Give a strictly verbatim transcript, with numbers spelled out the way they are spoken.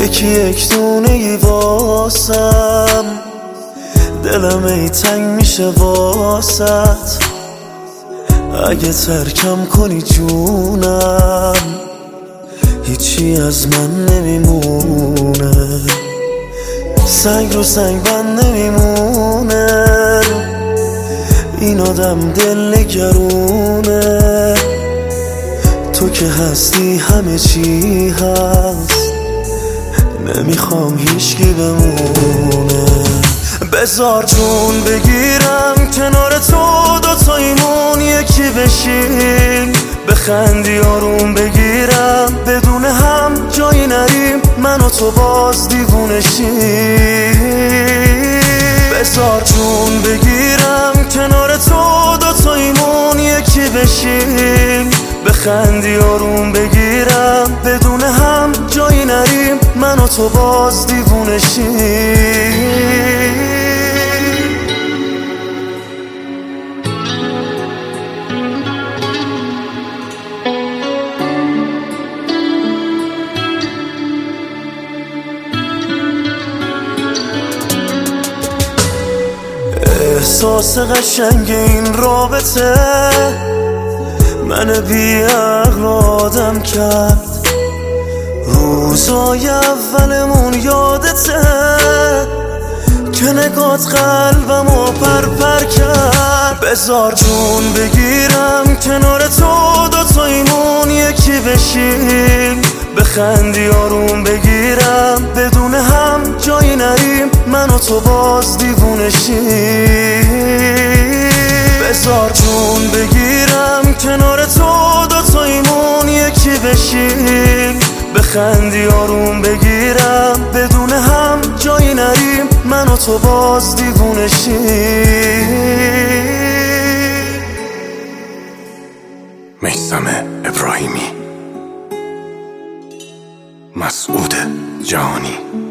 یکی یک دونه ای واسم، دلم ای تنگ میشه واسط. اگه ترکم کنی جونم، هیچی از من نمیمونه. سنگ رو سنگ بند نمیمونه، این آدم دل نگرونه. تو که هستی همه چی هست، نمیخوام هیچکی بمونه. بذار جون بگیرم کنار تو، دوتاییمون یکی بشیم. بخندی آروم بگیرم، بدون هم جایی نریم، من و تو باز دیوونه شیم. بذار جون بگیرم کنار تو، دوتاییمون یکی بشیم. بخندی آروم بگیرم، بدون هم جایی نریم، من و تو باز دیوونه شیم. احساس قشنگ این رابطه من بی عقل آدم کرد. روزای اولمون یادته که نگات قلبمو پر پر کرد. بذار جون بگیرم کنار تو، دوتاییمون یکی بشیم. بخندی آروم بگیرم، بدون هم جایی نریم، من و تو باز دیوونه شیم. بذار جون بگیرم کنار تو، دوتاییمون یکی بشیم. بخندی آروم بگیرم، بدون هم جایی نریم، من و تو باز دیوونه شیم. میثم ابراهیمی، مسعود جهانی.